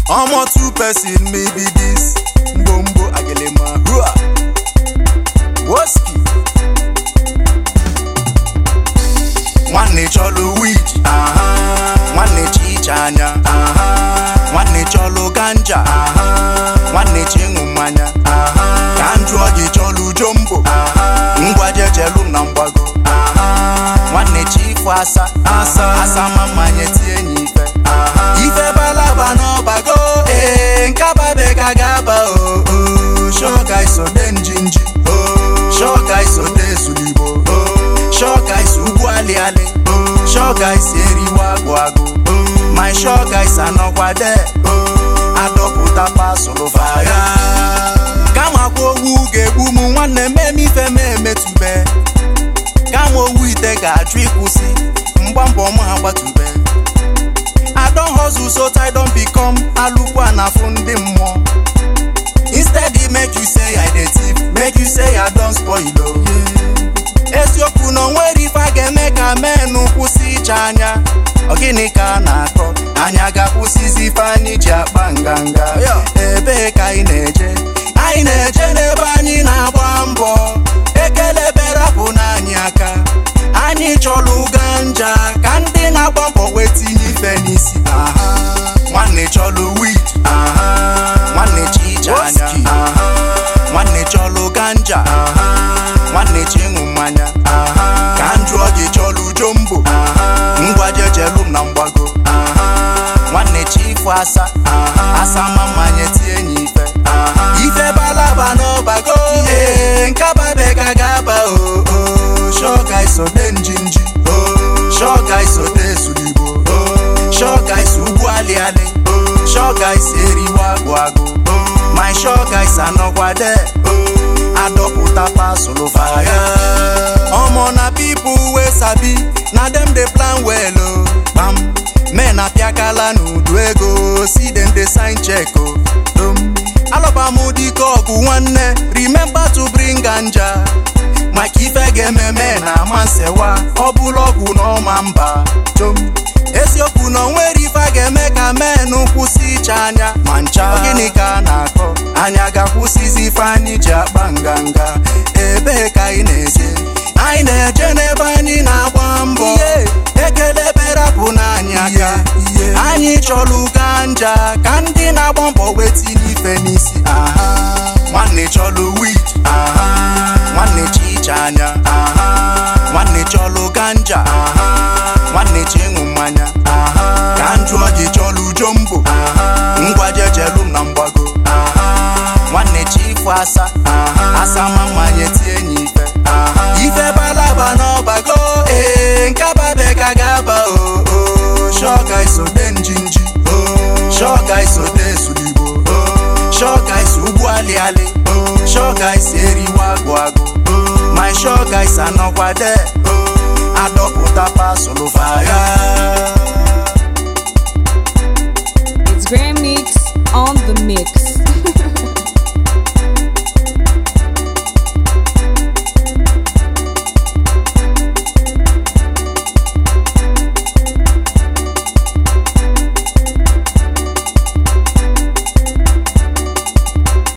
Omo two person maybe this Mbombo agelema hua Woski Nwanne cholu weed Nwanne chichanya Nwanne cholu ganja Nwanne chingu manya Kanju ogi cholu jumbo Ngwa jejelu na mbago Nwanne chifu asa mama nyeti enyife Ife balaba no bago Nkaba beka gaba Shoka iso den jinji Shoka iso de sulibo Shoka iso ugwali ale Shoka iso eri wagwago My shoka iso anokwa de Adoputa pasolo fire Kama kwa wuge bumu nwanne memi feme metube Kama wite ga trikusi Mbambo mwa tube I don't hustle so I don't become Alukwa na fundi mo Instead it make you say I dey thief Make you say I don't spoil Esioku no nwere if I can make a menu kwusi chanya Ogini ka na-akọ Anya ga-kwusizi ife anyị ji akpa nganga Ebe ka anyị na-eje n'ebe anyị na-agba mbọ Ekele berapụ n'anyị aka Anyị chọlụ ganja Ka ndị na-agba mbọ wetinye ife n'isi Nwanne chọlụ weed Nwanne chichanya Nwanne chọlụ ganja Nwanne chingu mmanya Kanju ogi chọlụ jumbo Ngwa jejelu na mgbago Nwanne chifu asa mama nyeti enyife Ife balaba no bago Nkaba beka gaba Shoka iso den jinji Shoka iso de sulibo Shoka iso ugwali ale Shoka iso eri wagwago My shoka iso anokwa de Adoputa pasolo fire Omo na people we sabi Na dem dey plan well Bam Men apiakala n'udu ego See them dey sign check Aloba mudiko ogu nwanne Remember to bring ganja Maka ife ga-ememe na mansewa Obulogu no mamba Esioku no nwere ife ga-eme ka menu kwusi chanya Mancha Ogini ka na-akọ Anya ga-kwusizi ife anyị ji akpa nganga Ebe ka anyị na-eje n'ebe anyị na-agba mbọ Ekele berapụ n'anyị aka Anyị chọlụ ganja Ka ndị na-agba mbọ wetinye ife n'isi Nwanne chọlụ weed Nwanne chichanya Nwanne chọlụ ganja Nwanne chingu mmanya Kanju ogi chọlụ jumbo Ngwa jejelu na mgbago Nwanne chifu asa mama nyeti enyife Ife balaba no bago Nkaba beka gaba Shoka iso den jinji Shoka iso de sulibo Shoka iso ugwali ale Shoka iso eri wagwago My shoka iso anokwa de Adoputa pasolo fire It's Grand Mix on the mix.